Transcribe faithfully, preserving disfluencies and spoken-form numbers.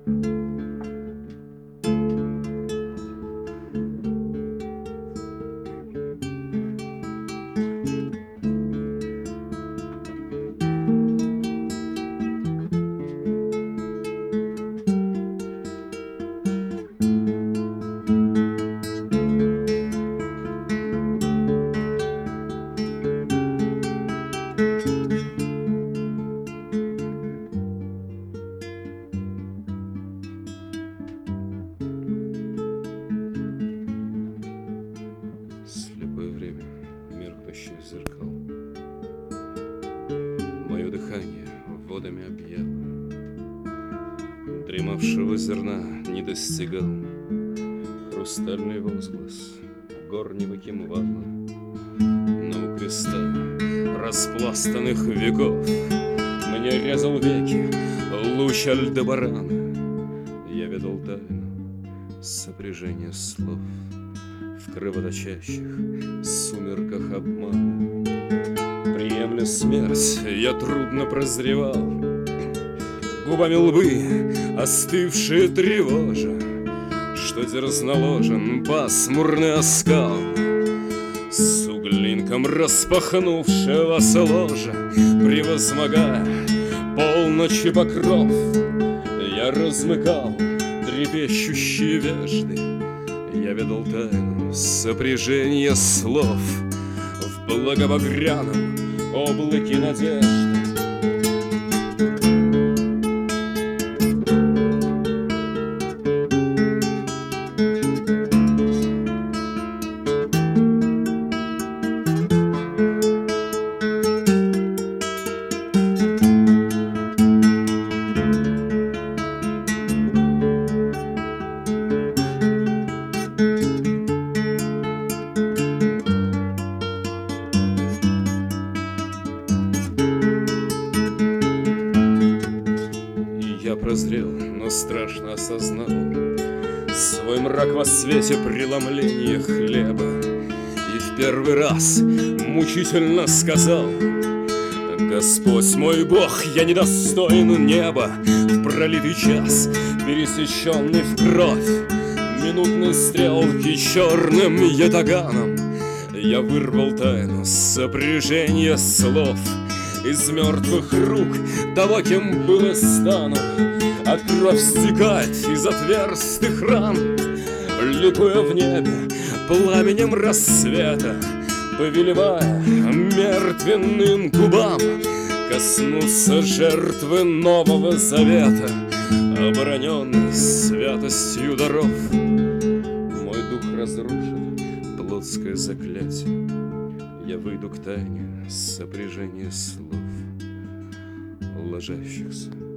Слепое время меркнущих зеркал мое дыхание водами объяло, дремавшего зерна не достигал хрустальный возглас гор невыким валла, но у креста распластанных веков мне резал веки луч Альдебарана. Я ведал тайну сопряжения слов в кровоточащих сумерках обмана. Приемля смерть, я трудно прозревал, губами лбы остывшие тревожа, что дерзноложен пасмурный оскал с углинком распахнувшегося ложа. Превозмогая полночи покров, я размыкал трепещущие вежды. Я ведал тайну сопряжения слов в благобагряном облаке надежды. Я прозрел, но страшно осознал свой мрак во свете преломления хлеба, и в первый раз мучительно сказал: Господь мой Бог, я недостоин неба. В пролитый час, пересеченный в кровь минутной стрелки черным ятаганом, я вырвал тайну сопряжения слов из мертвых рук того, кем был и стану, а кровь стекает из отверстых ран, ликуя в небе пламенем рассвета, повелевая мертвенным губам коснуться жертвы Нового Завета, обороненной святостью даров. Мой дух разрушит плотское заклятие, я выйду к тайне сопряжения слов ложащихся